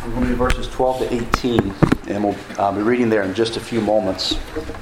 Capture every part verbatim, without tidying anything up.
We're going to be verses twelve to eighteen, and we'll uh, be reading there in just a few moments.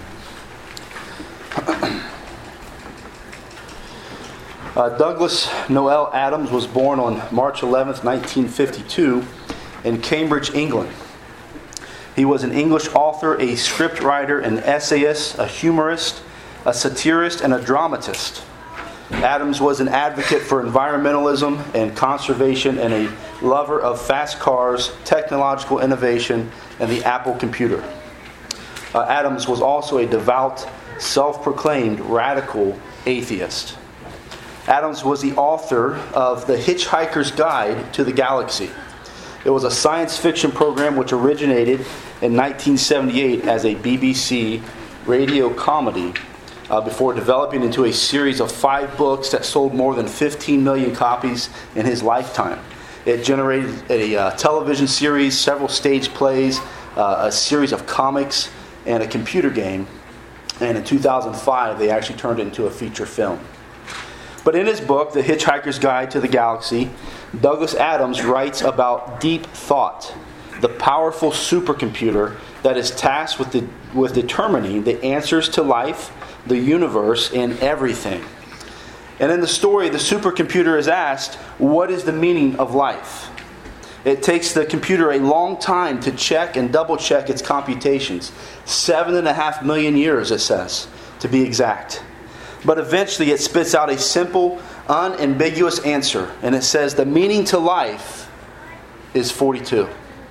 uh, Douglas Noel Adams was born on March eleventh, nineteen fifty-two, in Cambridge, England. He was an English author, a scriptwriter, an essayist, a humorist, a satirist, and a dramatist. Adams was an advocate for environmentalism and conservation and a lover of fast cars, technological innovation, and the Apple computer. Uh, Adams was also a devout, self-proclaimed radical atheist. Adams was the author of The Hitchhiker's Guide to the Galaxy. It was a science fiction program which originated in nineteen seventy-eight as a B B C radio comedy uh, before developing into a series of five books that sold more than fifteen million copies in his lifetime. It generated a uh, television series, several stage plays, uh, a series of comics, and a computer game. And in two thousand five, they actually turned it into a feature film. But in his book, The Hitchhiker's Guide to the Galaxy, Douglas Adams writes about deep thought, the powerful supercomputer that is tasked with, the, with determining the answers to life, the universe, and everything. And in the story, the supercomputer is asked, what is the meaning of life? It takes the computer a long time to check and double check its computations. Seven and a half million years, it says, to be exact. But eventually it spits out a simple, unambiguous answer. And it says the meaning to life is forty-two.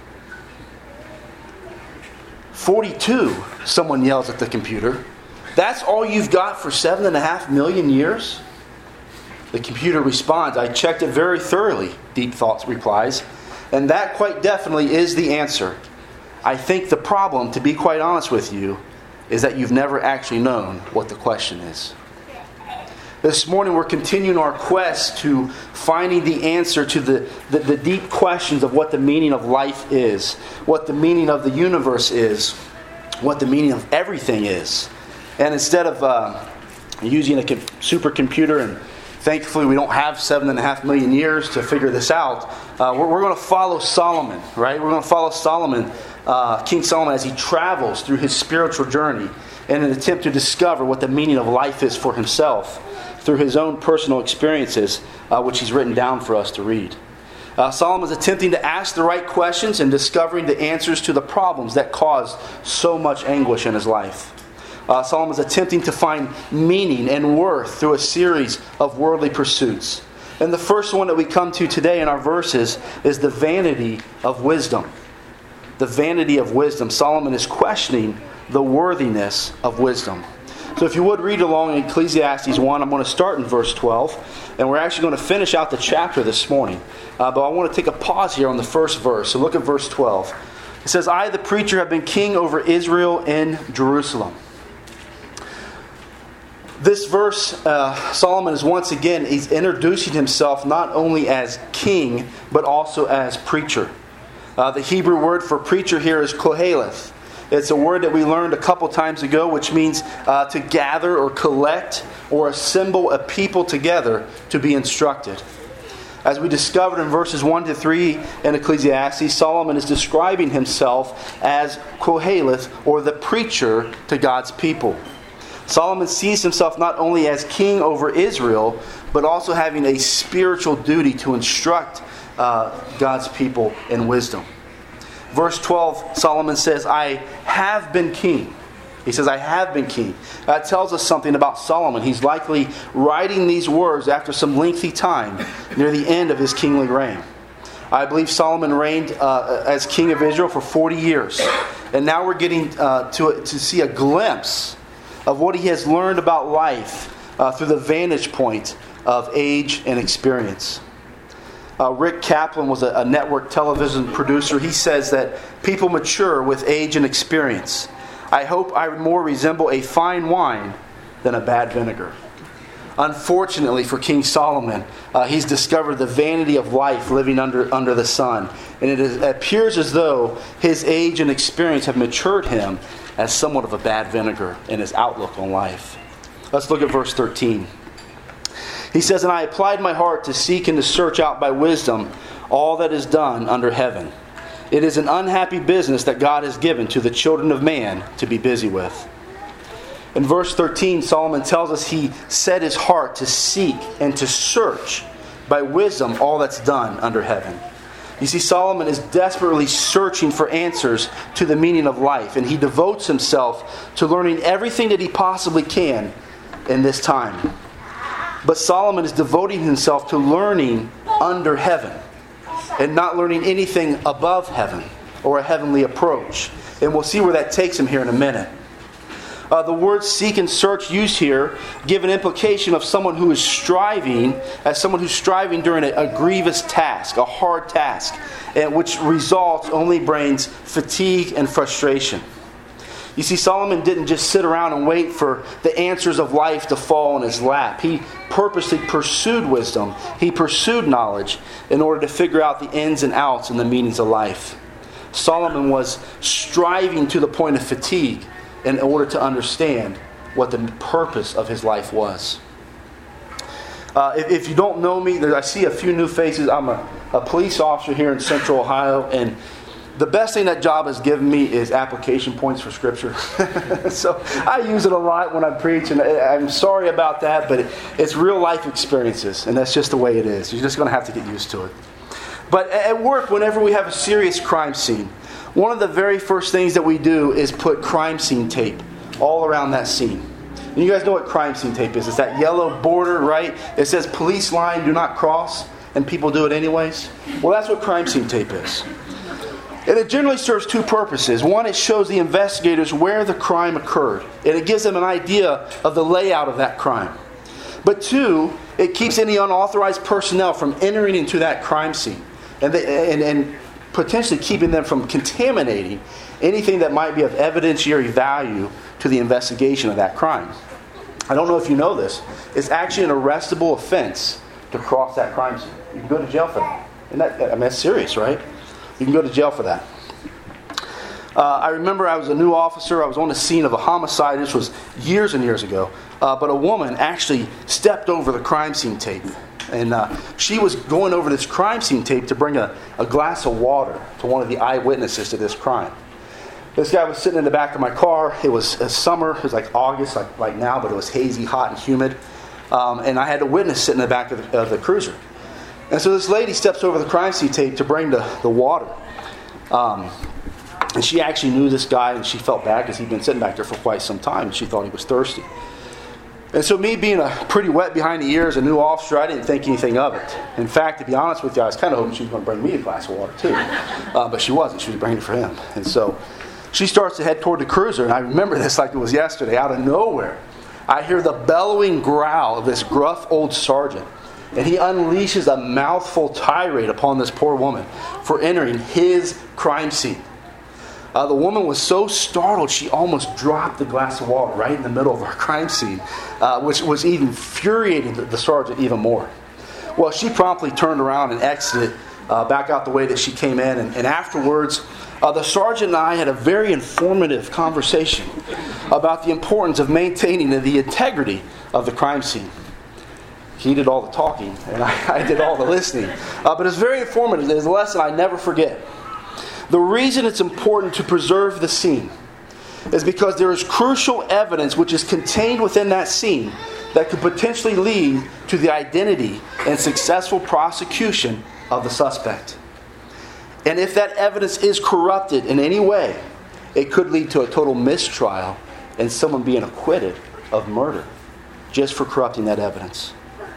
forty-two, someone yells at the computer. That's all you've got for seven and a half million years? The computer responds, I checked it very thoroughly, Deep Thoughts replies. And that quite definitely is the answer. I think the problem, to be quite honest with you, is that you've never actually known what the question is. This morning we're continuing our quest to finding the answer to the, the, the deep questions of what the meaning of life is, what the meaning of the universe is, what the meaning of everything is. And instead of uh, using a com- supercomputer, and thankfully we don't have seven and a half million years to figure this out, uh, we're, we're going to follow Solomon, right? We're going to follow Solomon, uh, King Solomon, as he travels through his spiritual journey in an attempt to discover what the meaning of life is for himself through his own personal experiences, uh, which he's written down for us to read. Uh, Solomon is attempting to ask the right questions and discovering the answers to the problems that caused so much anguish in his life. Uh, Solomon is attempting to find meaning and worth through a series of worldly pursuits. And the first one that we come to today in our verses is the vanity of wisdom. The vanity of wisdom. Solomon is questioning the worthiness of wisdom. So if you would read along in Ecclesiastes one, I'm going to start in verse twelve. And we're actually going to finish out the chapter this morning. Uh, but I want to take a pause here on the first verse. So look at verse twelve. It says, I, the preacher, have been king over Israel in Jerusalem. This verse, uh, Solomon is once again, he's introducing himself not only as king, but also as preacher. Uh, the Hebrew word for preacher here is koheleth. It's a word that we learned a couple times ago, which means uh, to gather or collect or assemble a people together to be instructed. As we discovered in verses one to three in Ecclesiastes, Solomon is describing himself as koheleth, or the preacher to God's people. Solomon sees himself not only as king over Israel, but also having a spiritual duty to instruct uh, God's people in wisdom. Verse twelve, Solomon says, I have been king. He says, I have been king. That tells us something about Solomon. He's likely writing these words after some lengthy time near the end of his kingly reign. I believe Solomon reigned uh, as king of Israel for forty years. And now we're getting uh, to, to see a glimpse of what he has learned about life uh, through the vantage point of age and experience. Uh, Rick Kaplan was a, a network television producer. He says that people mature with age and experience. I hope I more resemble a fine wine than a bad vinegar. Unfortunately for King Solomon, uh, he's discovered the vanity of life living under, under the sun. And it, is, it appears as though his age and experience have matured him as somewhat of a bad vinegar in his outlook on life. Let's look at verse thirteen. He says, and I applied my heart to seek and to search out by wisdom all that is done under heaven. It is an unhappy business that God has given to the children of man to be busy with. In verse thirteen, Solomon tells us he set his heart to seek and to search by wisdom all that's done under heaven. You see, Solomon is desperately searching for answers to the meaning of life, and he devotes himself to learning everything that he possibly can in this time. But Solomon is devoting himself to learning under heaven and not learning anything above heaven or a heavenly approach. And we'll see where that takes him here in a minute. Uh, the words seek and search used here give an implication of someone who is striving, as someone who's striving during a, a grievous task, a hard task, and which results only brings fatigue and frustration. You see, Solomon didn't just sit around and wait for the answers of life to fall in his lap. He purposely pursued wisdom. He pursued knowledge in order to figure out the ins and outs and the meanings of life. Solomon was striving to the point of fatigue in order to understand what the purpose of his life was. Uh, if, if you don't know me, there, I see a few new faces. I'm a, a police officer here in Central Ohio, and the best thing that job has given me is application points for Scripture. So I use it a lot when I preach, and I'm sorry about that, but it, it's real life experiences, and that's just the way it is. You're just going to have to get used to it. But at work, whenever we have a serious crime scene, one of the very first things that we do is put crime scene tape all around that scene. And you guys know what crime scene tape is. It's that yellow border, right? It says police line, do not cross, and people do it anyways. Well, that's what crime scene tape is. And it generally serves two purposes. One, it shows the investigators where the crime occurred, and it gives them an idea of the layout of that crime. But two, it keeps any unauthorized personnel from entering into that crime scene, and they, and, and potentially keeping them from contaminating anything that might be of evidentiary value to the investigation of that crime. I don't know if you know this. It's actually an arrestable offense to cross that crime scene. You can go to jail for that. And that, I mean, that's serious, right? You can go to jail for that. Uh, I remember I was a new officer. I was on the scene of a homicide. This was years and years ago. Uh, but a woman actually stepped over the crime scene tape. And uh, she was going over this crime scene tape to bring a, a glass of water to one of the eyewitnesses to this crime. This guy was sitting in the back of my car. It was uh, summer. It was like August, like, like now, but it was hazy, hot, and humid. Um, and I had a witness sitting in the back of the, of the cruiser. And so this lady steps over the crime scene tape to bring the, the water. Um, and she actually knew this guy, and she felt bad because he'd been sitting back there for quite some time, and she thought he was thirsty. And so me being a pretty wet behind the ears, a new officer, I didn't think anything of it. In fact, to be honest with you, I was kind of hoping she was going to bring me a glass of water too. Uh, but she wasn't. She was bringing it for him. And so she starts to head toward the cruiser. And I remember this like it was yesterday. Out of nowhere, I hear the bellowing growl of this gruff old sergeant. And he unleashes a mouthful tirade upon this poor woman for entering his crime scene. Uh, the woman was so startled she almost dropped the glass of water right in the middle of our crime scene, uh, which was even infuriating the, the sergeant even more. Well, she promptly turned around and exited uh, back out the way that she came in. And, and afterwards, uh, the sergeant and I had a very informative conversation about the importance of maintaining the integrity of the crime scene. He did all the talking, and I, I did all the listening. Uh, but it's very informative. It's a lesson I never forget. The reason it's important to preserve the scene is because there is crucial evidence which is contained within that scene that could potentially lead to the identity and successful prosecution of the suspect. And if that evidence is corrupted in any way, it could lead to a total mistrial and someone being acquitted of murder just for corrupting that evidence.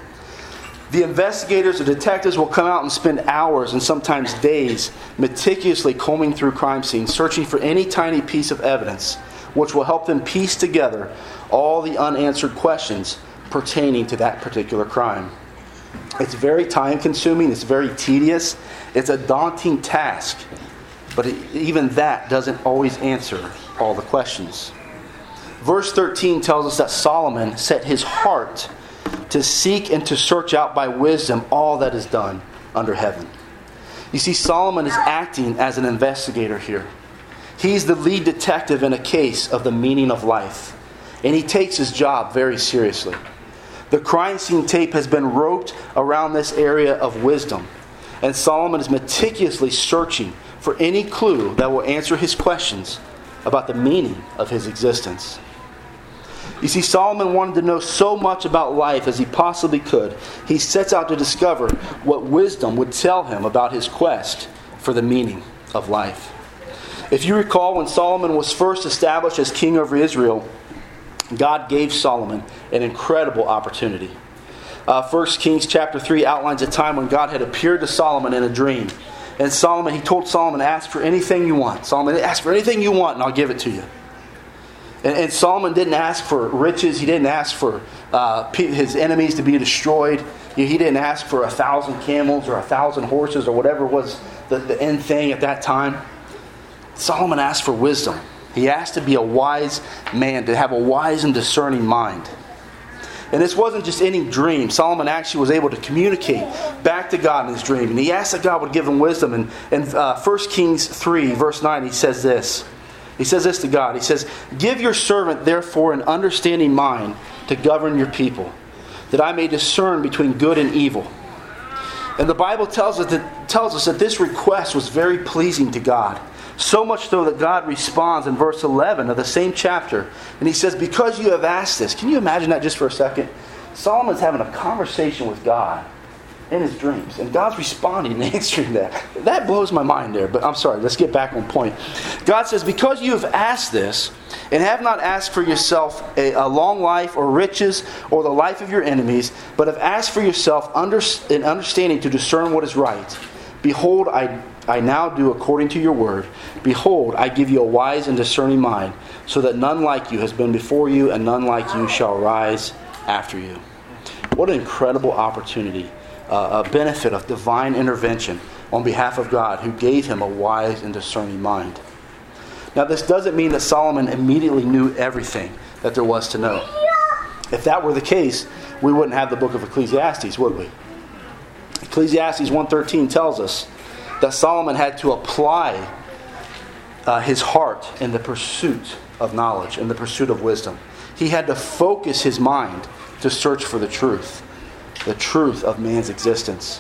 The investigators or detectives will come out and spend hours and sometimes days meticulously combing through crime scenes, searching for any tiny piece of evidence which will help them piece together all the unanswered questions pertaining to that particular crime. It's very time-consuming. It's very tedious. It's a daunting task. But it, even that doesn't always answer all the questions. Verse thirteen tells us that Solomon set his heart to seek and to search out by wisdom all that is done under heaven. You see, Solomon is acting as an investigator here. He's the lead detective in a case of the meaning of life. And he takes his job very seriously. The crime scene tape has been roped around this area of wisdom. And Solomon is meticulously searching for any clue that will answer his questions about the meaning of his existence. You see, Solomon wanted to know so much about life as he possibly could. He sets out to discover what wisdom would tell him about his quest for the meaning of life. If you recall, when Solomon was first established as king over Israel, God gave Solomon an incredible opportunity. Uh, First Kings chapter three outlines a time when God had appeared to Solomon in a dream. And Solomon, he told Solomon, ask for anything you want. Solomon, ask for anything you want and I'll give it to you. And, and Solomon didn't ask for riches. He didn't ask for uh, his enemies to be destroyed. He didn't ask for a thousand camels or a thousand horses or whatever was the, the end thing at that time. Solomon asked for wisdom. He asked to be a wise man, to have a wise and discerning mind. And this wasn't just any dream. Solomon actually was able to communicate back to God in his dream. And he asked that God would give him wisdom. And in uh, First Kings three, verse nine, he says this. He says this to God. He says, "Give your servant, therefore, an understanding mind to govern your people, that I may discern between good and evil." And the Bible tells us that, tells us that this request was very pleasing to God. So much so that God responds in verse eleven of the same chapter. And he says, "Because you have asked this." Can you imagine that just for a second? Solomon's having a conversation with God in his dreams. And God's responding and answering that. That blows my mind there. But I'm sorry, let's get back on point. God says, "Because you have asked this, and have not asked for yourself a, a long life or riches or the life of your enemies, but have asked for yourself under, an understanding to discern what is right. Behold, I I now do according to your word. Behold, I give you a wise and discerning mind, so that none like you has been before you, and none like you shall rise after you." What an incredible opportunity, uh, a benefit of divine intervention on behalf of God, who gave him a wise and discerning mind. Now, this doesn't mean that Solomon immediately knew everything that there was to know. If that were the case, we wouldn't have the book of Ecclesiastes, would we? Ecclesiastes one thirteen tells us that Solomon had to apply uh, his heart in the pursuit of knowledge, in the pursuit of wisdom. He had to focus his mind to search for the truth, the truth of man's existence.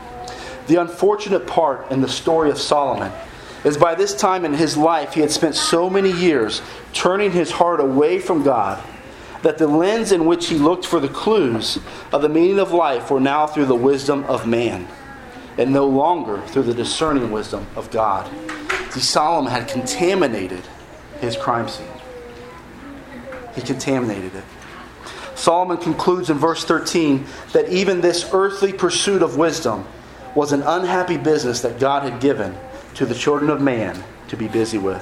The unfortunate part in the story of Solomon is by this time in his life he had spent so many years turning his heart away from God that the lens in which he looked for the clues of the meaning of life were now through the wisdom of man, and no longer through the discerning wisdom of God. See, Solomon had contaminated his crime scene. He contaminated it. Solomon concludes in verse thirteen that even this earthly pursuit of wisdom was an unhappy business that God had given to the children of man to be busy with.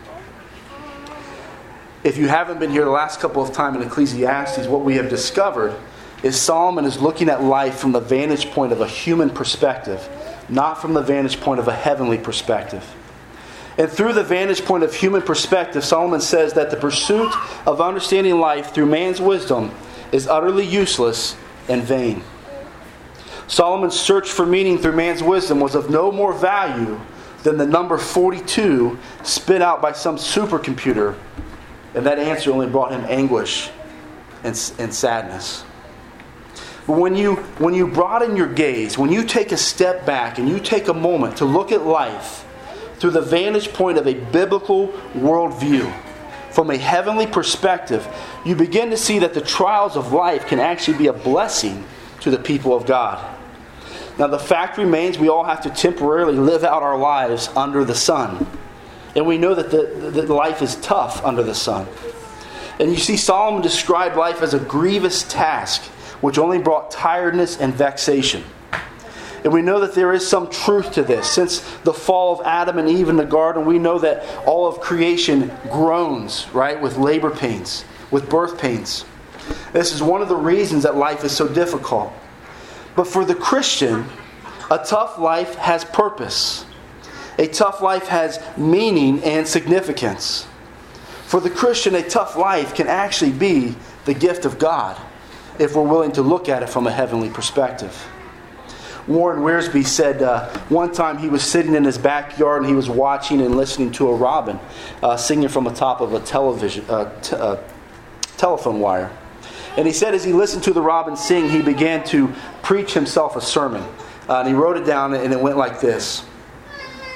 If you haven't been here the last couple of times in Ecclesiastes, what we have discovered is Solomon is looking at life from the vantage point of a human perspective, not from the vantage point of a heavenly perspective. And through the vantage point of human perspective, Solomon says that the pursuit of understanding life through man's wisdom is utterly useless and vain. Solomon's search for meaning through man's wisdom was of no more value than the number forty-two spit out by some supercomputer, and that answer only brought him anguish and, and sadness. But when you, when you broaden your gaze, when you take a step back and you take a moment to look at life through the vantage point of a biblical worldview, from a heavenly perspective, you begin to see that the trials of life can actually be a blessing to the people of God. Now, the fact remains we all have to temporarily live out our lives under the sun. And we know that the, that life is tough under the sun. And you see, Solomon described life as a grievous task, which only brought tiredness and vexation. And we know that there is some truth to this. Since the fall of Adam and Eve in the garden, we know that all of creation groans, right, with labor pains, with birth pains. This is one of the reasons that life is so difficult. But for the Christian, a tough life has purpose. A tough life has meaning and significance. For the Christian, a tough life can actually be the gift of God, if we're willing to look at it from a heavenly perspective. Warren Wiersbe said uh, one time he was sitting in his backyard and he was watching and listening to a robin uh, singing from the top of a television uh, t- uh, telephone wire. And he said as he listened to the robin sing, he began to preach himself a sermon. Uh, and he wrote it down and it went like this.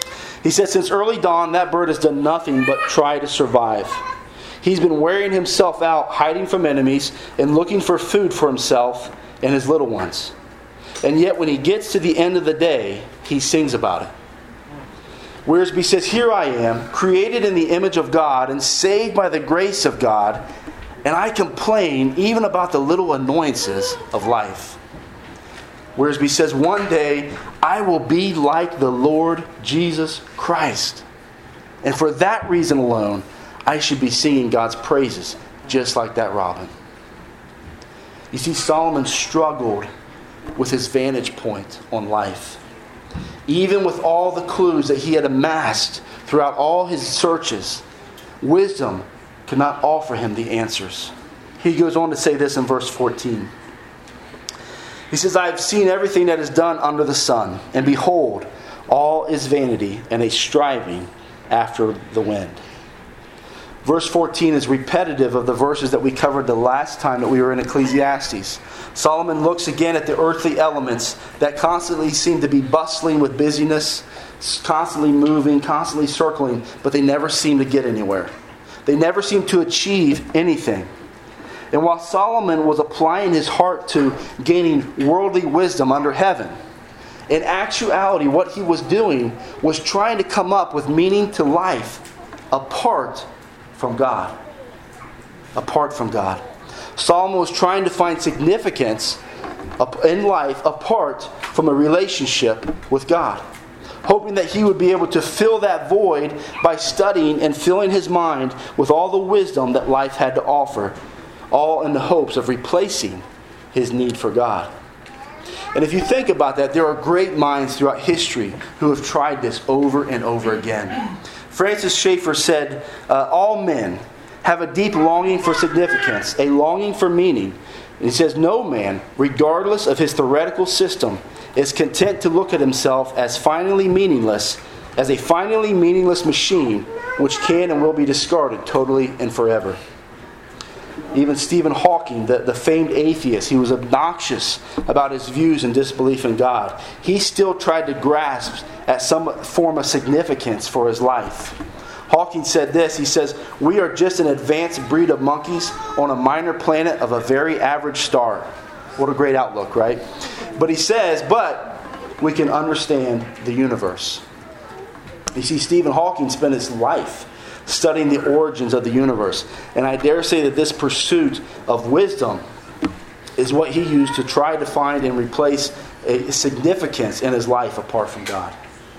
He says, since early dawn, that bird has done nothing but try to survive. He's been wearing himself out, hiding from enemies, and looking for food for himself and his little ones. And yet when he gets to the end of the day, he sings about it. Wiersbe says, here I am, created in the image of God and saved by the grace of God, and I complain even about the little annoyances of life. Wiersbe says, one day I will be like the Lord Jesus Christ. And for that reason alone, I should be singing God's praises, just like that robin. You see, Solomon struggled with his vantage point on life. Even with all the clues that he had amassed throughout all his searches, wisdom could not offer him the answers. He goes on to say this in verse fourteen. He says, I have seen everything that is done under the sun, and behold, all is vanity and a striving after the wind. Verse fourteen is repetitive of the verses that we covered the last time that we were in Ecclesiastes. Solomon looks again at the earthly elements that constantly seem to be bustling with busyness, constantly moving, constantly circling, but they never seem to get anywhere. They never seem to achieve anything. And while Solomon was applying his heart to gaining worldly wisdom under heaven, in actuality what he was doing was trying to come up with meaning to life apart from God. Apart from God. Solomon was trying to find significance in life apart from a relationship with God, hoping that he would be able to fill that void by studying and filling his mind with all the wisdom that life had to offer, all in the hopes of replacing his need for God. And if you think about that, there are great minds throughout history who have tried this over and over again. Francis Schaeffer said, uh, all men have a deep longing for significance, a longing for meaning. And he says, no man, regardless of his theoretical system, is content to look at himself as finally meaningless, as a finally meaningless machine which can and will be discarded totally and forever. Even Stephen Hawking, the, the famed atheist, he was obnoxious about his views and disbelief in God. He still tried to grasp at some form of significance for his life. Hawking said this, he says, we are just an advanced breed of monkeys on a minor planet of a very average star. What a great outlook, right? But he says, but we can understand the universe. You see, Stephen Hawking spent his life studying the origins of the universe. And I dare say that this pursuit of wisdom is what he used to try to find and replace a significance in his life apart from God.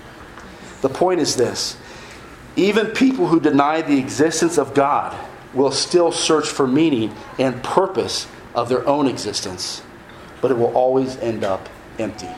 The point is this. Even people who deny the existence of God will still search for meaning and purpose of their own existence. But it will always end up empty.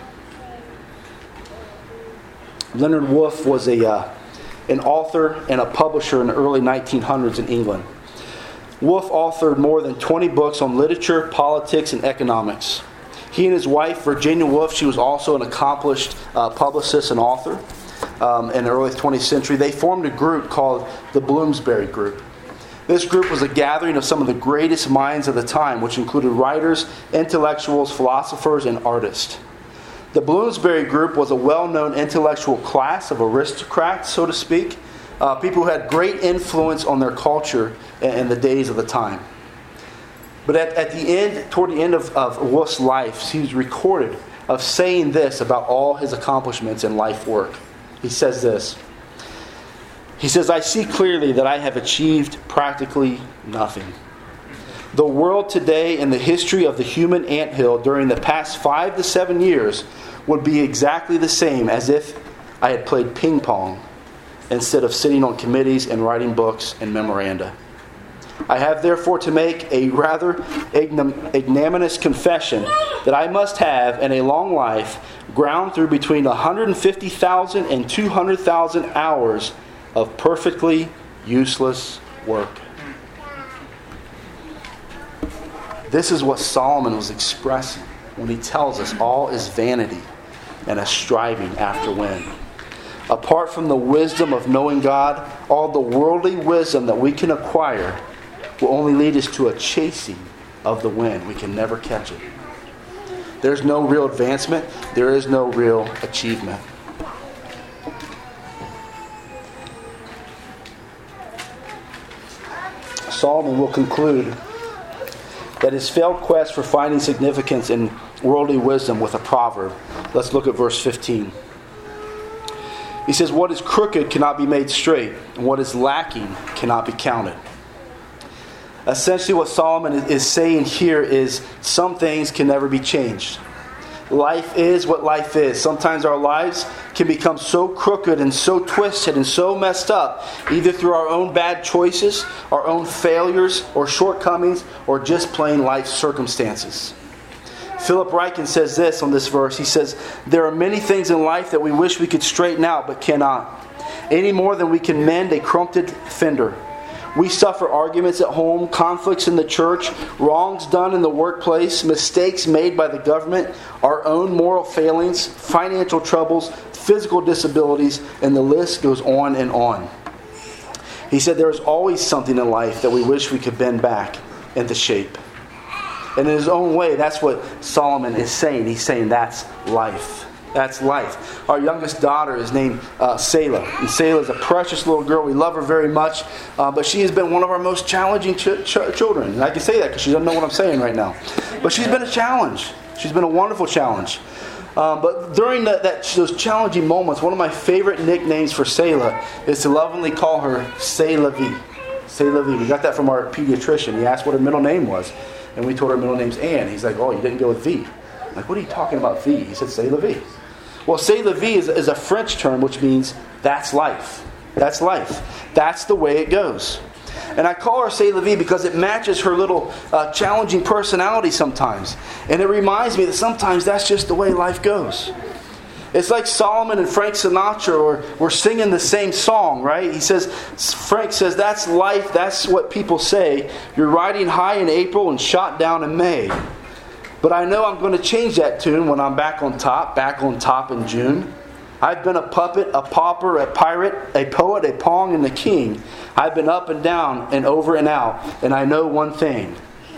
Leonard Woolf was a uh, an author and a publisher in the early nineteen hundreds in England. Woolf authored more than twenty books on literature, politics, and economics. He and his wife, Virginia Woolf, she was also an accomplished uh, publicist and author. Um, in the early twentieth century, they formed a group called the Bloomsbury Group. This group was a gathering of some of the greatest minds of the time, which included writers, intellectuals, philosophers, and artists. The Bloomsbury Group was a well-known intellectual class of aristocrats, so to speak, uh, people who had great influence on their culture in, in the days of the time. But at, at the end, toward the end of, of Woolf's life, he was recorded of saying this about all his accomplishments in life work. He says this. He says, I see clearly that I have achieved practically nothing. The world today and the history of the human anthill during the past five to seven years would be exactly the same as if I had played ping pong instead of sitting on committees and writing books and memoranda. I have therefore to make a rather ignominious confession that I must have in a long life ground through between one hundred fifty thousand and two hundred thousand hours of perfectly useless work. This is what Solomon was expressing when he tells us all is vanity and a striving after wind. Apart from the wisdom of knowing God, all the worldly wisdom that we can acquire will only lead us to a chasing of the wind. We can never catch it. There's no real advancement. There is no real achievement. Solomon will conclude that his failed quest for finding significance in worldly wisdom with a proverb. Let's look at verse fifteen. He says, "What is crooked cannot be made straight, and what is lacking cannot be counted." Essentially what Solomon is saying here is some things can never be changed. Life is what life is. Sometimes our lives can become so crooked and so twisted and so messed up, either through our own bad choices, our own failures or shortcomings, or just plain life circumstances. Philip Ryken says this on this verse. He says, "There are many things in life that we wish we could straighten out but cannot, any more than we can mend a crumpled fender. We suffer arguments at home, conflicts in the church, wrongs done in the workplace, mistakes made by the government, our own moral failings, financial troubles, physical disabilities, and the list goes on and on." He said there is always something in life that we wish we could bend back into shape. And in his own way, that's what Solomon is saying. He's saying that's life. That's life. Our youngest daughter is named uh, Selah. And Selah is a precious little girl. We love her very much. Uh, but she has been one of our most challenging ch- ch- children. And I can say that because she doesn't know what I'm saying right now. But she's been a challenge. She's been a wonderful challenge. Um, but during the, that, those challenging moments, one of my favorite nicknames for Selah is to lovingly call her Selah V. Selah V. We got that from our pediatrician. He asked what her middle name was. And we told her middle name's Ann. He's like, "Oh, you didn't go with V." I'm like, "What are you talking about V?" He said, "Selah V." Well, Selah V is, is a French term which means that's life. That's life. That's the way it goes. And I call her Selah V because it matches her little uh, challenging personality sometimes. And it reminds me that sometimes that's just the way life goes. It's like Solomon and Frank Sinatra were, were singing the same song, right? He says, Frank says, "That's life, that's what people say. You're riding high in April and shot down in May. But I know I'm going to change that tune when I'm back on top, back on top in June. I've been a puppet, a pauper, a pirate, a poet, a pong, and a king. I've been up and down and over and out, and I know one thing.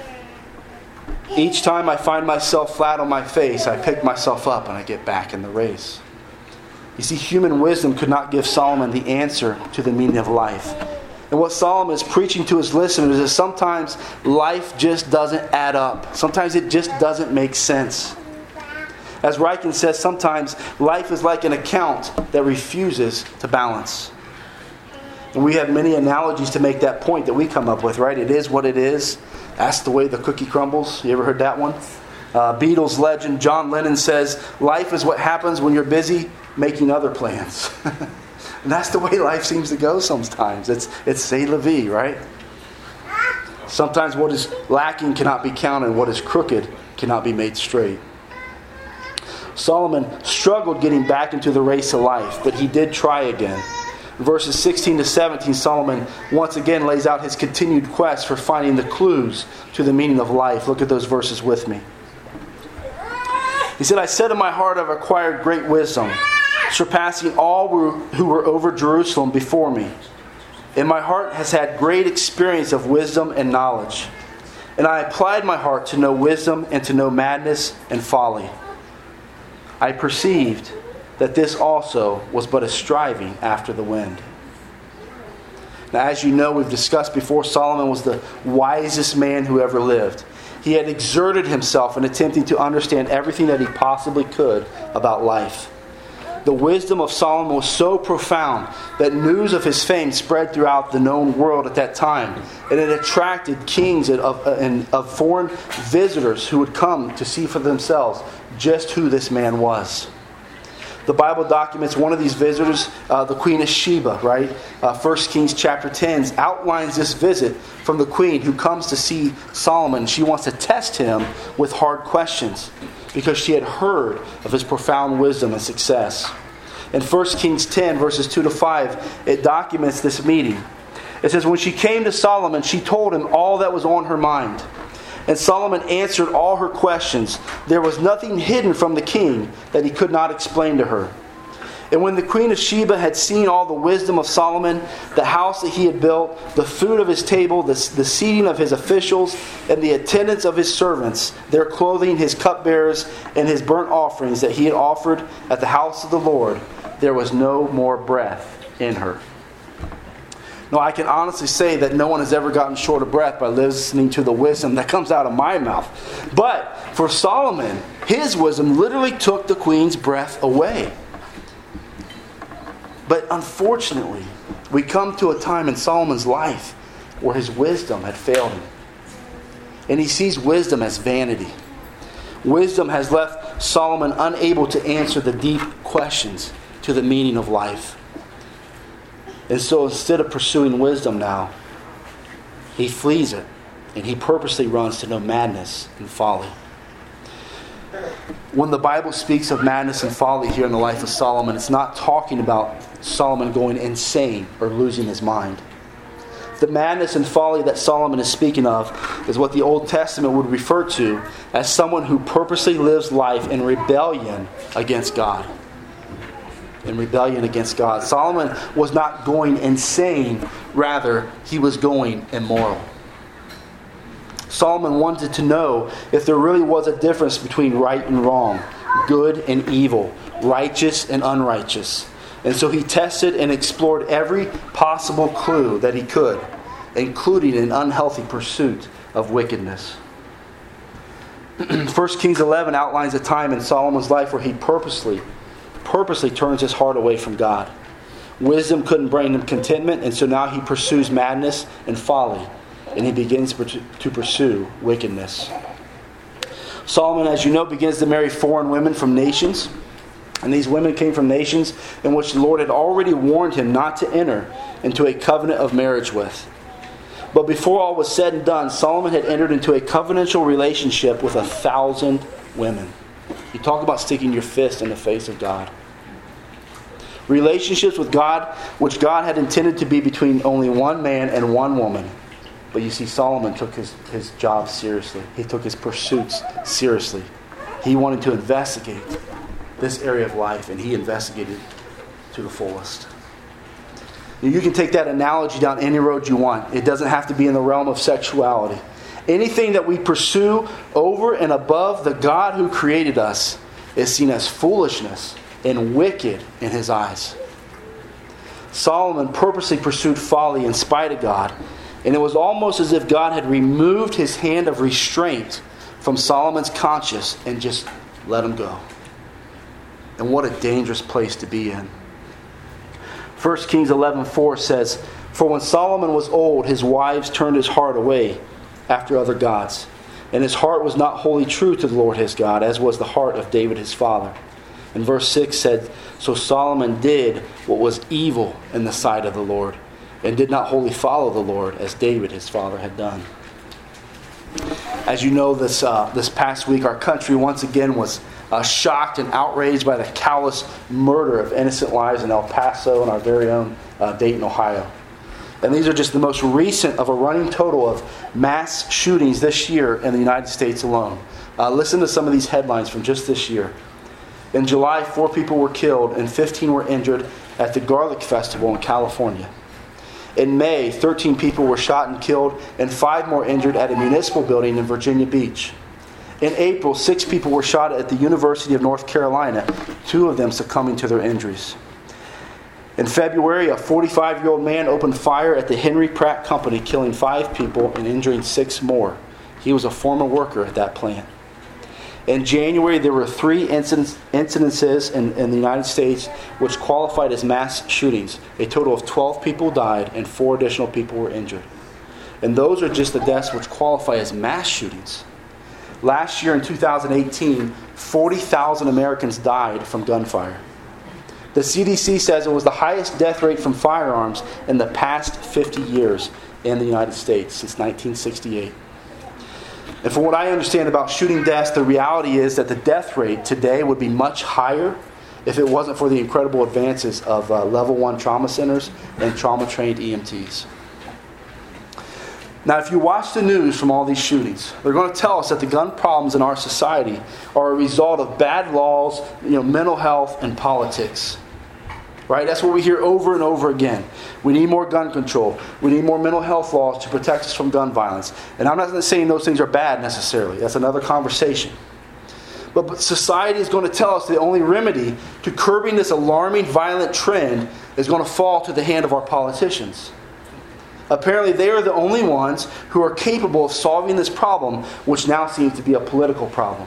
Each time I find myself flat on my face, I pick myself up and I get back in the race." You see, human wisdom could not give Solomon the answer to the meaning of life. And what Solomon is preaching to his listeners is sometimes life just doesn't add up. Sometimes it just doesn't make sense. As Ryken says, sometimes life is like an account that refuses to balance. And we have many analogies to make that point that we come up with, right? It is what it is. That's the way the cookie crumbles. You ever heard that one? Uh, Beatles legend John Lennon says, "Life is what happens when you're busy making other plans." And that's the way life seems to go sometimes. It's it's c'est la vie, right? Sometimes what is lacking cannot be counted. What is crooked cannot be made straight. Solomon struggled getting back into the race of life, but he did try again. In verses sixteen to seventeen, Solomon once again lays out his continued quest for finding the clues to the meaning of life. Look at those verses with me. He said, "I said in my heart, I've acquired great wisdom, surpassing all who were over Jerusalem before me. And my heart has had great experience of wisdom and knowledge. And I applied my heart to know wisdom and to know madness and folly. I perceived that this also was but a striving after the wind." Now, as you know, we've discussed before, Solomon was the wisest man who ever lived. He had exerted himself in attempting to understand everything that he possibly could about life. The wisdom of Solomon was so profound that news of his fame spread throughout the known world at that time. And it attracted kings and of, and of foreign visitors who would come to see for themselves just who this man was. The Bible documents one of these visitors, uh, the Queen of Sheba, right? Uh, First Kings chapter ten outlines this visit from the queen who comes to see Solomon. She wants to test him with hard questions because she had heard of his profound wisdom and success. In First Kings ten, verses two to five, it documents this meeting. It says, "When she came to Solomon, she told him all that was on her mind. And Solomon answered all her questions. There was nothing hidden from the king that he could not explain to her. And when the Queen of Sheba had seen all the wisdom of Solomon, the house that he had built, the food of his table, the, the seating of his officials, and the attendance of his servants, their clothing, his cupbearers, and his burnt offerings that he had offered at the house of the Lord, there was no more breath in her." No, I can honestly say that no one has ever gotten short of breath by listening to the wisdom that comes out of my mouth. But for Solomon, his wisdom literally took the queen's breath away. But unfortunately, we come to a time in Solomon's life where his wisdom had failed him. And he sees wisdom as vanity. Wisdom has left Solomon unable to answer the deep questions to the meaning of life. And so instead of pursuing wisdom now, he flees it. And he purposely runs to know madness and folly. When the Bible speaks of madness and folly here in the life of Solomon, it's not talking about Solomon going insane or losing his mind. The madness and folly that Solomon is speaking of is what the Old Testament would refer to as someone who purposely lives life in rebellion against God. In rebellion against God. Solomon was not going insane, rather, he was going immoral. Solomon wanted to know if there really was a difference between right and wrong, good and evil, righteous and unrighteous. And so he tested and explored every possible clue that he could, including an unhealthy pursuit of wickedness. First Kings eleven outlines a time in Solomon's life where he purposely, purposely turns his heart away from God. Wisdom couldn't bring him contentment, and so now he pursues madness and folly, and he begins to pursue wickedness. Solomon, as you know, begins to marry foreign women from nations. And these women came from nations in which the Lord had already warned him not to enter into a covenant of marriage with. But before all was said and done, Solomon had entered into a covenantal relationship with a thousand women. You talk about sticking your fist in the face of God. Relationships with God, which God had intended to be between only one man and one woman. But you see, Solomon took his, his job seriously. He took his pursuits seriously. He wanted to investigate this area of life, and he investigated to the fullest. You can take that analogy down any road you want. It doesn't have to be in the realm of sexuality. Anything that we pursue over and above the God who created us is seen as foolishness and wicked in his eyes. Solomon purposely pursued folly in spite of God, and it was almost as if God had removed his hand of restraint from Solomon's conscience and just let him go. And what a dangerous place to be in. First Kings eleven four says, "For when Solomon was old, his wives turned his heart away after other gods. And his heart was not wholly true to the Lord his God, as was the heart of David his father." And verse six said, "So Solomon did what was evil in the sight of the Lord, and did not wholly follow the Lord, as David his father had done." As you know, this uh, this past week, our country once again was Uh, shocked and outraged by the callous murder of innocent lives in El Paso and our very own uh, Dayton, Ohio. And these are just the most recent of a running total of mass shootings this year in the United States alone. Uh, listen to some of these headlines from just this year. In July, four people were killed and fifteen were injured at the Garlic Festival in California. In May, thirteen people were shot and killed and five more injured at a municipal building in Virginia Beach. In April, six people were shot at the University of North Carolina, two of them succumbing to their injuries. In February, a forty-five-year-old man opened fire at the Henry Pratt Company, killing five people and injuring six more. He was a former worker at that plant. In January, there were three incidents, incidences in, in the United States which qualified as mass shootings. A total of twelve people died and four additional people were injured. And those are just the deaths which qualify as mass shootings. Last year in two thousand eighteen, forty thousand Americans died from gunfire. The C D C says it was the highest death rate from firearms in the past fifty years in the United States, since nineteen sixty-eight. And from what I understand about shooting deaths, the reality is that the death rate today would be much higher if it wasn't for the incredible advances of uh, level one trauma centers and trauma-trained E M Ts. Now, if you watch the news from all these shootings, they're going to tell us that the gun problems in our society are a result of bad laws, you know, mental health, and politics. Right? That's what we hear over and over again. We need more gun control. We need more mental health laws to protect us from gun violence. And I'm not saying those things are bad necessarily. That's another conversation. But, but society is going to tell us the only remedy to curbing this alarming violent trend is going to fall to the hand of our politicians. Apparently they are the only ones who are capable of solving this problem, which now seems to be a political problem.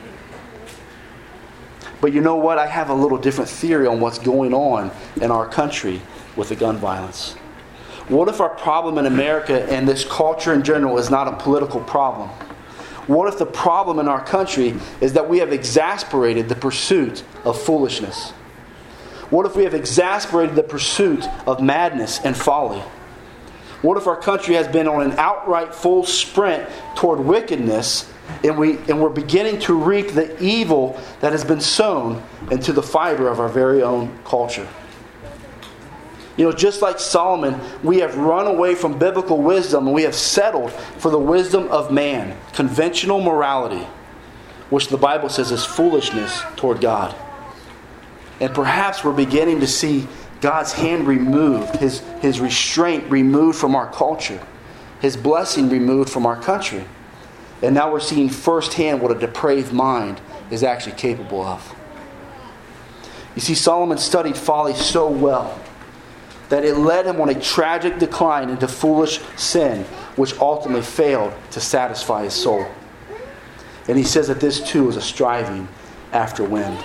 But you know what? I have a little different theory on what's going on in our country with the gun violence. What if our problem in America and this culture in general is not a political problem? What if the problem in our country is that we have exasperated the pursuit of foolishness? What if we have exasperated the pursuit of madness and folly? What if our country has been on an outright full sprint toward wickedness, and, we, and we're beginning to reap the evil that has been sown into the fiber of our very own culture? You know, just like Solomon, we have run away from biblical wisdom and we have settled for the wisdom of man, conventional morality, which the Bible says is foolishness toward God. And perhaps we're beginning to see God's hand removed, His, His restraint removed from our culture, His blessing removed from our country. And now we're seeing firsthand what a depraved mind is actually capable of. You see, Solomon studied folly so well that it led him on a tragic decline into foolish sin, which ultimately failed to satisfy his soul. And he says that this too is a striving after wind.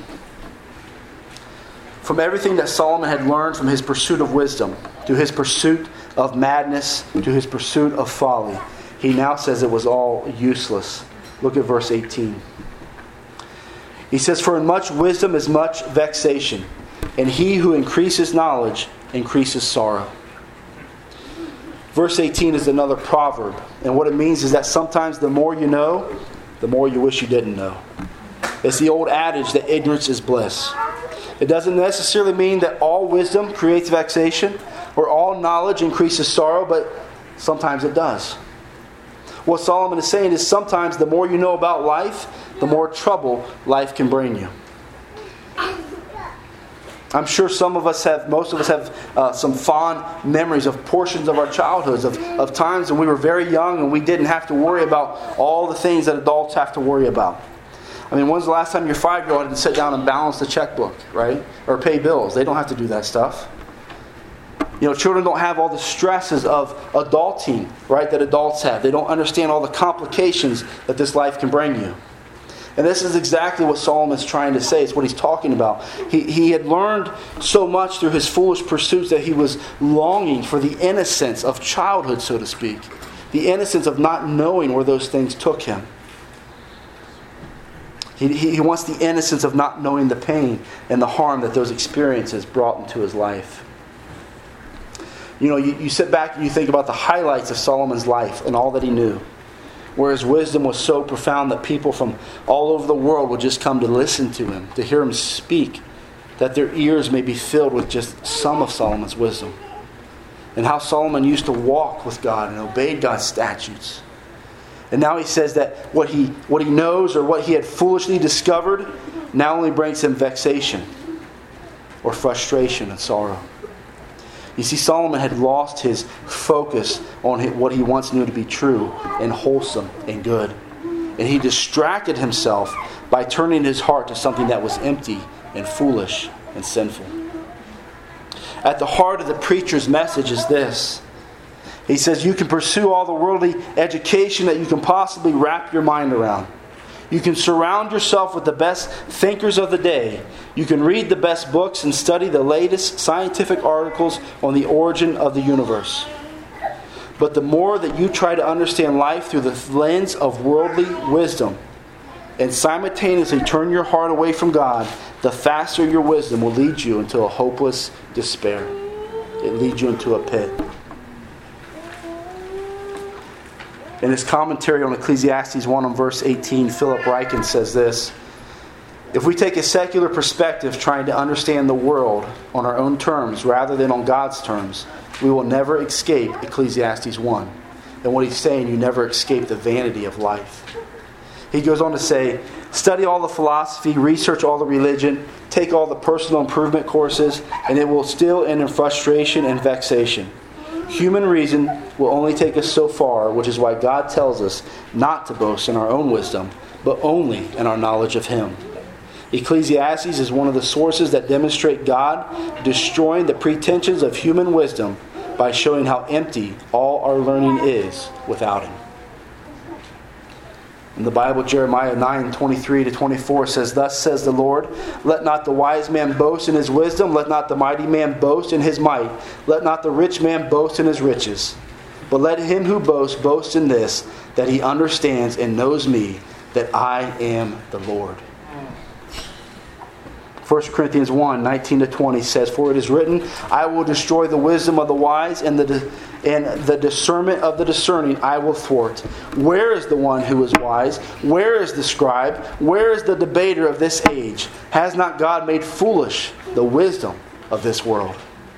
From everything that Solomon had learned from his pursuit of wisdom, to his pursuit of madness, to his pursuit of folly, he now says it was all useless. Look at verse eighteen. He says, "For in much wisdom is much vexation, and he who increases knowledge increases sorrow." Verse eighteen is another proverb, and what it means is that sometimes the more you know, the more you wish you didn't know. It's the old adage that ignorance is bliss. It doesn't necessarily mean that all wisdom creates vexation or all knowledge increases sorrow, but sometimes it does. What Solomon is saying is sometimes the more you know about life, the more trouble life can bring you. I'm sure some of us have, most of us have uh, some fond memories of portions of our childhoods, of, of times when we were very young and we didn't have to worry about all the things that adults have to worry about. I mean, when's the last time your five-year-old had to sit down and balance the checkbook, right? Or pay bills? They don't have to do that stuff. You know, children don't have all the stresses of adulting, right, that adults have. They don't understand all the complications that this life can bring you. And this is exactly what Solomon's trying to say. It's what he's talking about. He, he had learned so much through his foolish pursuits that he was longing for the innocence of childhood, so to speak. The innocence of not knowing where those things took him. He, he wants the innocence of not knowing the pain and the harm that those experiences brought into his life. You know, you, you sit back and you think about the highlights of Solomon's life and all that he knew. Where his wisdom was so profound that people from all over the world would just come to listen to him, to hear him speak, that their ears may be filled with just some of Solomon's wisdom. And how Solomon used to walk with God and obeyed God's statutes. And now he says that what he what he knows or what he had foolishly discovered now only brings him vexation or frustration and sorrow. You see, Solomon had lost his focus on what he once knew to be true and wholesome and good. And he distracted himself by turning his heart to something that was empty and foolish and sinful. At the heart of the preacher's message is this. He says you can pursue all the worldly education that you can possibly wrap your mind around. You can surround yourself with the best thinkers of the day. You can read the best books and study the latest scientific articles on the origin of the universe. But the more that you try to understand life through the lens of worldly wisdom and simultaneously turn your heart away from God, the faster your wisdom will lead you into a hopeless despair. It leads you into a pit. In his commentary on Ecclesiastes one on verse eighteen, Philip Ryken says this: if we take a secular perspective trying to understand the world on our own terms rather than on God's terms, we will never escape Ecclesiastes one. And what he's saying, you never escape the vanity of life. He goes on to say, study all the philosophy, research all the religion, take all the personal improvement courses, and it will still end in frustration and vexation. Human reason will only take us so far, which is why God tells us not to boast in our own wisdom, but only in our knowledge of Him. Ecclesiastes is one of the sources that demonstrate God destroying the pretensions of human wisdom by showing how empty all our learning is without Him. In the Bible, Jeremiah nine twenty-three to twenty-four says, "Thus says the Lord, let not the wise man boast in his wisdom, let not the mighty man boast in his might, let not the rich man boast in his riches. But let him who boasts boast in this, that he understands and knows me, that I am the Lord." First Corinthians one nineteen to twenty says, "For it is written, I will destroy the wisdom of the wise, and the and the discernment of the discerning I will thwart. Where is the one who is wise? Where is the scribe? Where is the debater of this age? Has not God made foolish the wisdom of this world?"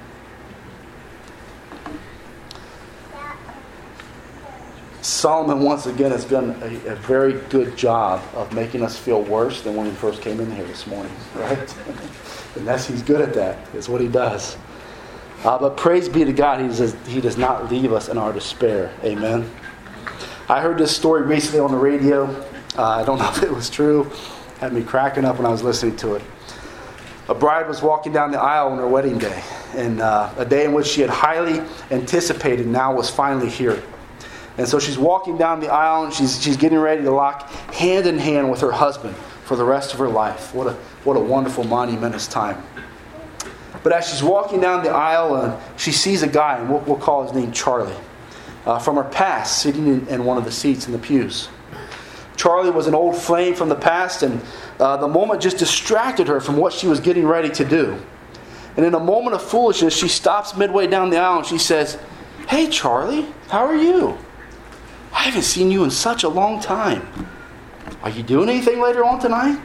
Solomon once again has done a, a very good job of making us feel worse than when we first came in here this morning, right? And that's, he's good at that. It's what he does. Uh, but praise be to God, he does, he does not leave us in our despair. Amen. I heard this story recently on the radio. Uh, I don't know if it was true. It had me cracking up when I was listening to it. A bride was walking down the aisle on her wedding day, and uh, a day in which she had highly anticipated now was finally here. And so she's walking down the aisle, and she's she's getting ready to lock hand in hand with her husband for the rest of her life. What a what a wonderful, monumentous time. But as she's walking down the aisle, uh, she sees a guy, and we'll, we'll call his name Charlie, uh, from her past, sitting in, in one of the seats in the pews. Charlie was an old flame from the past, and uh, the moment just distracted her from what she was getting ready to do. And in a moment of foolishness, she stops midway down the aisle and she says, "Hey, Charlie, how are you? I haven't seen you in such a long time. Are you doing anything later on tonight?"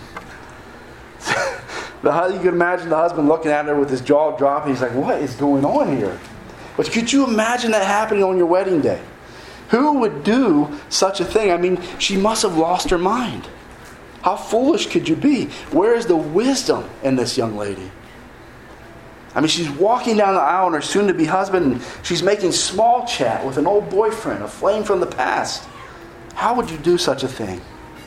You can imagine the husband looking at her with his jaw dropping. He's like, "What is going on here?" But could you imagine that happening on your wedding day? Who would do such a thing? I mean, she must have lost her mind. How foolish could you be? Where is the wisdom in this young lady? I mean, she's walking down the aisle and her soon-to-be husband, and she's making small chat with an old boyfriend, a flame from the past. How would you do such a thing?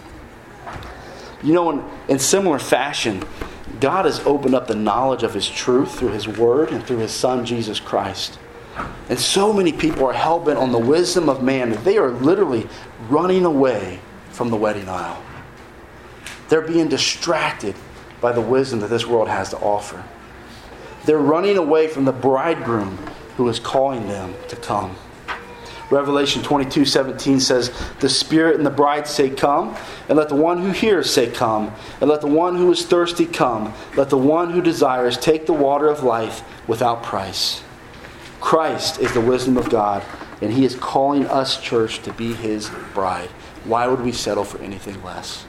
You know, in, in similar fashion, God has opened up the knowledge of His truth through His Word and through His Son, Jesus Christ. And so many people are hell-bent on the wisdom of man that they are literally running away from the wedding aisle. They're being distracted by the wisdom that this world has to offer. They're running away from the bridegroom who is calling them to come. Revelation twenty-two seventeen says, "The Spirit and the bride say, 'Come.' And let the one who hears say, 'Come.' And let the one who is thirsty come. Let the one who desires take the water of life without price." Christ is the wisdom of God, and He is calling us, church, to be His bride. Why would we settle for anything less?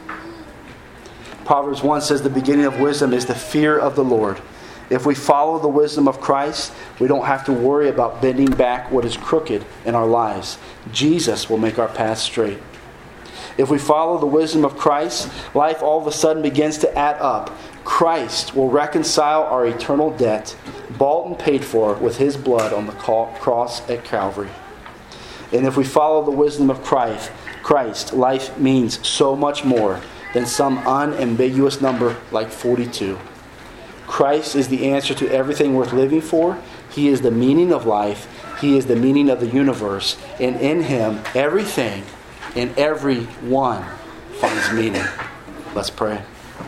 Proverbs one says, "The beginning of wisdom is the fear of the Lord." If we follow the wisdom of Christ, we don't have to worry about bending back what is crooked in our lives. Jesus will make our path straight. If we follow the wisdom of Christ, life all of a sudden begins to add up. Christ will reconcile our eternal debt, bought and paid for with His blood on the cross at Calvary. And if we follow the wisdom of Christ, Christ, life means so much more than some unambiguous number like forty-two. Christ is the answer to everything worth living for. He is the meaning of life. He is the meaning of the universe. And in Him, everything and everyone finds meaning. Let's pray.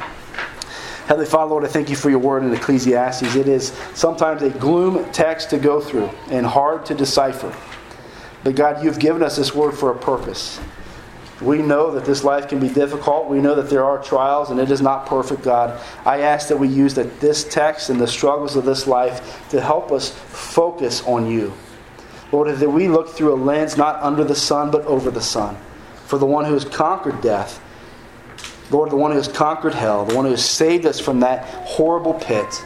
Heavenly Father, Lord, I thank You for Your word in Ecclesiastes. It is sometimes a gloom text to go through and hard to decipher. But God, You've given us this word for a purpose. We know that this life can be difficult. We know that there are trials and it is not perfect, God. I ask that we use that this text and the struggles of this life to help us focus on You. Lord, that we look through a lens not under the sun but over the sun. For the one who has conquered death, Lord, the one who has conquered hell, the one who has saved us from that horrible pit.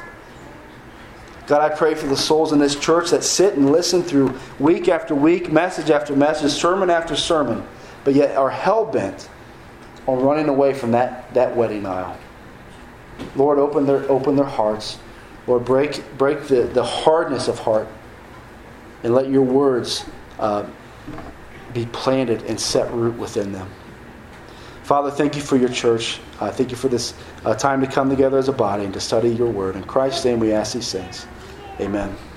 God, I pray for the souls in this church that sit and listen through week after week, message after message, sermon after sermon, but yet are hell-bent on running away from that, that wedding aisle. Lord, open their open their hearts. Lord, break break the, the hardness of heart and let Your words uh, be planted and set root within them. Father, thank You for Your church. Uh, thank You for this uh, time to come together as a body and to study Your word. In Christ's name we ask these things. Amen.